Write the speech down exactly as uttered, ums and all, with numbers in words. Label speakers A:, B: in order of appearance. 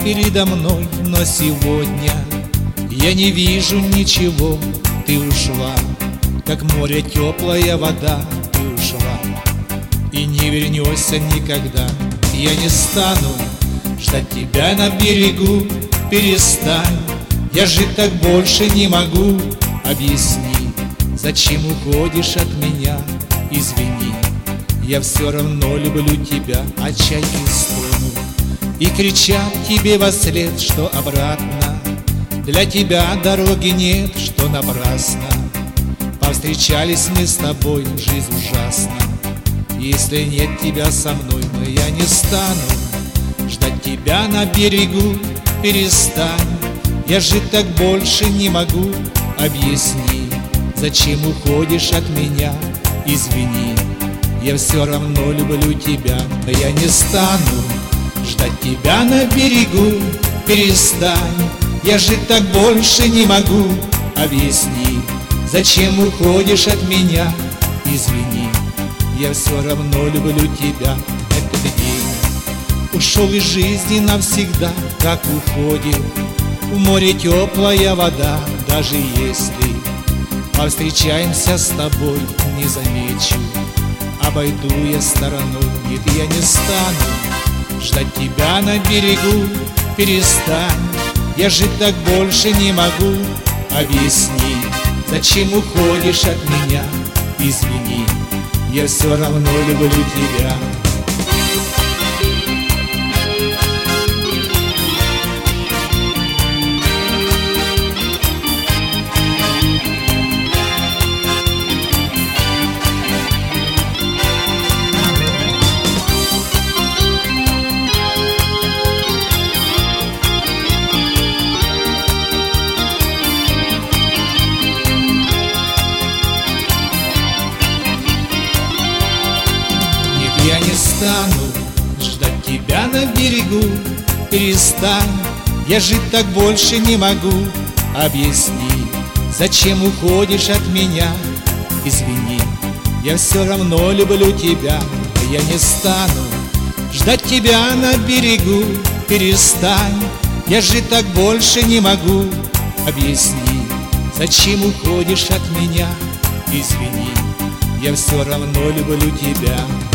A: передо мной, но сегодня я не вижу ничего. Ты ушла, как море теплая вода. Ты ушла и не вернешься никогда. Я не стану ждать тебя на берегу. Перестань, я жить так больше не могу. Объясни, зачем уходишь от меня? Извини, я все равно люблю тебя. А чайки стонут и кричат тебе вослед, что обратно для тебя дороги нет, что напрасно повстречались мы с тобой. Жизнь ужасна, если нет тебя со мной. Но я не стану ждать тебя на берегу. Перестань, я жить так больше не могу. Объясни, зачем уходишь от меня? Извини, я все равно люблю тебя. Но я не стану ждать тебя на берегу. Перестань, я жить так больше не могу. Объясни, зачем уходишь от меня? Извини, я все равно люблю тебя. Этот день ушел из жизни навсегда, как уходит в море теплая вода. Даже если повстречаемся с тобой, не замечу, обойду я стороной. Нет, я не стану ждать тебя на берегу. Перестань, я жить так больше не могу. Объясни, зачем уходишь от меня? Извини, я все равно люблю тебя. Я не стану ждать тебя на берегу. Перестань, я жить так больше не могу. Объясни, зачем уходишь от меня? Извини, я все равно люблю тебя. Я не стану ждать тебя на берегу. Перестань, я жить так больше не могу. Объясни, зачем уходишь от меня? Извини, я все равно люблю тебя.